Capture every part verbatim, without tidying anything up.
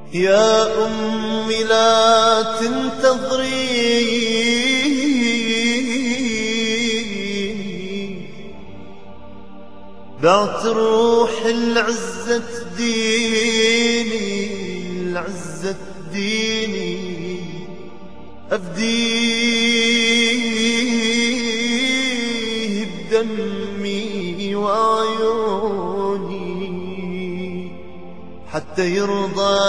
يا أمي لا تنتظري، بعت الروح العزة ديني، العزة ديني أفديه بدمي وعيوني حتى يرضى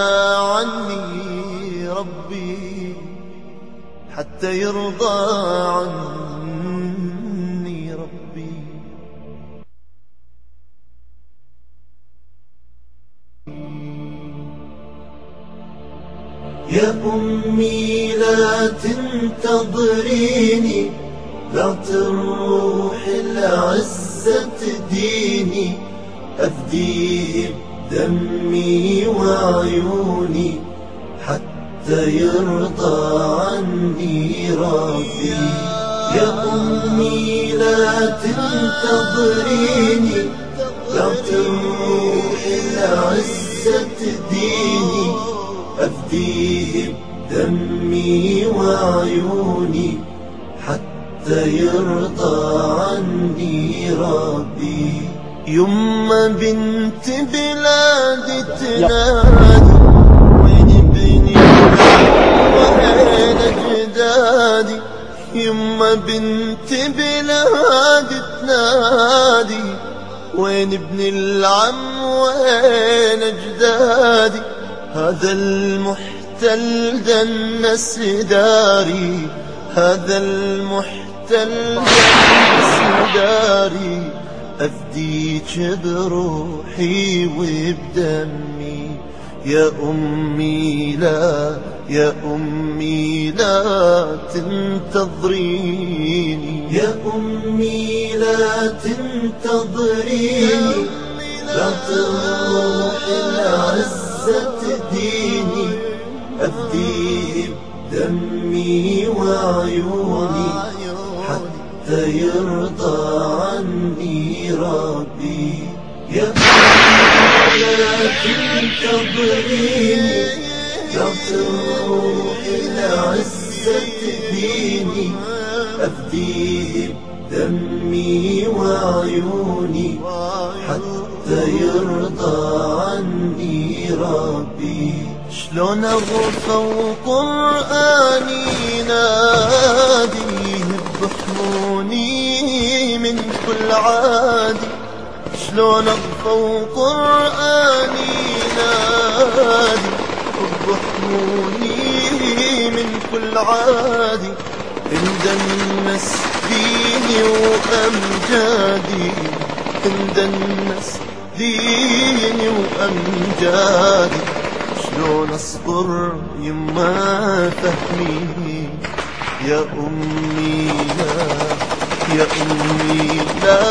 عني ربي، حتى يرضى عني ربي. يا أمي لا تنتظريني، بعت الروح العزة ديني أفديه بدمي وعيوني حتى يرضى عني ربي. يا أمي لا تنتظريني، بعت الروح العزة ديني أفديه بدمي وعيوني حتى يرضى عني ربي. يما بنت بلادي تنادي، وين ابني وين أجدادي. يما بنت بلادي تنادي، وين ابن العم وين أجدادي. هذا المحتل دنس داري، هذا المحتل دنس داري أفديك بروحي وبدمي. يا أمي لا، يا أمي لا تنتظريني. يا أمي لا تنتظريني، بعت الروح العزة ديني أفديه بدمي وعيوني حتى يرضى عني ربي. يا أمي لا تنتظريني، بعت الروح العزة ديني أفديه بدمي وعيوني حتى يرضى عني ربي. شلون أغفى وقرآني ناديه بحموني من كل عادي. شلون أغفى وقرآني نادي بحموني من كل عادي. اندنس ديني وأمجادي، اندنس ديني وأمجادي. شلون أصبر يما فهمي. يا أمي لا، يا أمي لا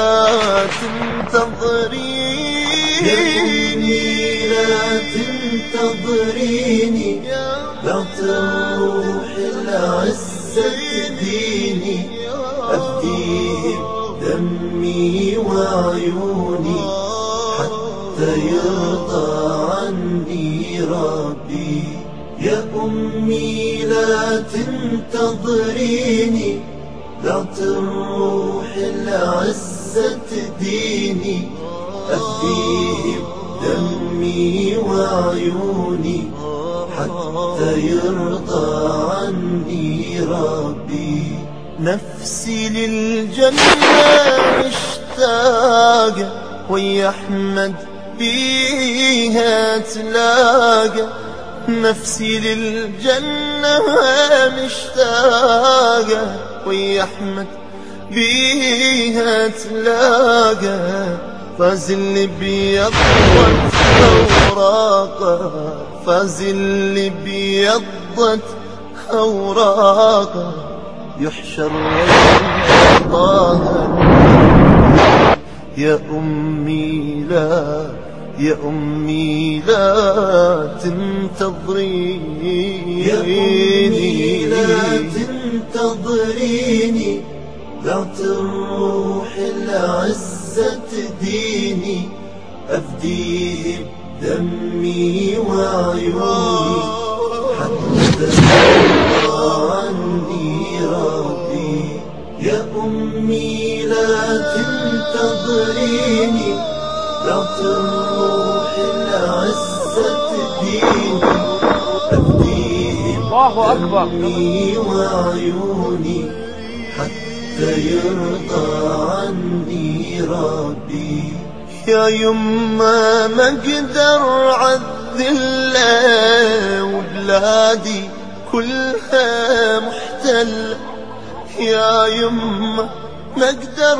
تنتظريني. يا أمي لا تنتظريني، بعت الروح العزة ديني أفديه بدمي وعيوني حتى يرضى عني ربي. يا أمي لا تنتظريني، بعت الروح العزة ديني أفديه بدمي وعيوني حتى يرضى عني ربي. نفسي للجنة مشتاقة، ويا أحمد بيها تلاقى. نفسي للجنة مشتاقة، ويا أحمد بيها تلاقى. فاز اللي بيضت أوراقه، فاز اللي بيضت أوراقه يحشر ويلقاها. يا أمي لا، يا أمي لا تنتظريني. يا أمي لا تنتظريني، بعت الروح العزة ديني أفديه دمي وعيوني حتى يرضى عني ربي. يا أمي لا تنتظريني، بعت الروح لعزة ديني، أفديه الله أكبر. دمي وعيوني حتى يرضى عني ربي. يا يما ما اقدر عالذلة وبلادي كلها محتلة. يا يما ما اقدر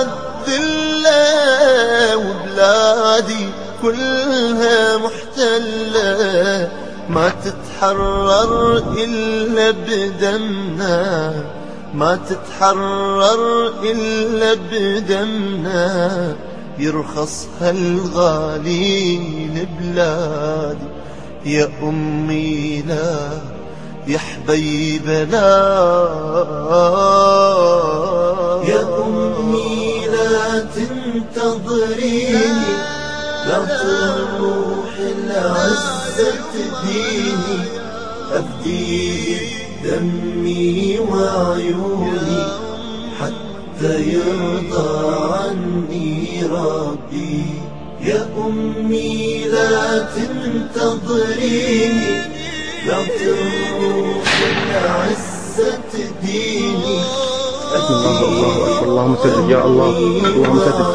عالذلة وبلادي كلها محتلة. ما تتحرر إلا بدمنا، ما تتحرر إلا بدمنا، يرخص هالغالي لبلادي. يا أمي لا يا حبيبة لا، يا أمي لا تنتظريني، بعت الروح لعزة ديني، أفديه دمي وعيوني حتى يرضى عني ربي. يا أمي لا تنتظريني، بعت الروح لعزة ديني، الله الله أكبر. اللهم سدد يا الله، اللهم سدد.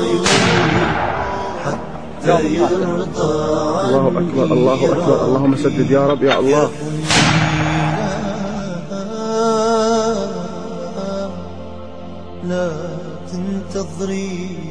حتى يرضى الله أكبر الله أكبر. اللهم سدد يا رب يا الله. لا تنتظري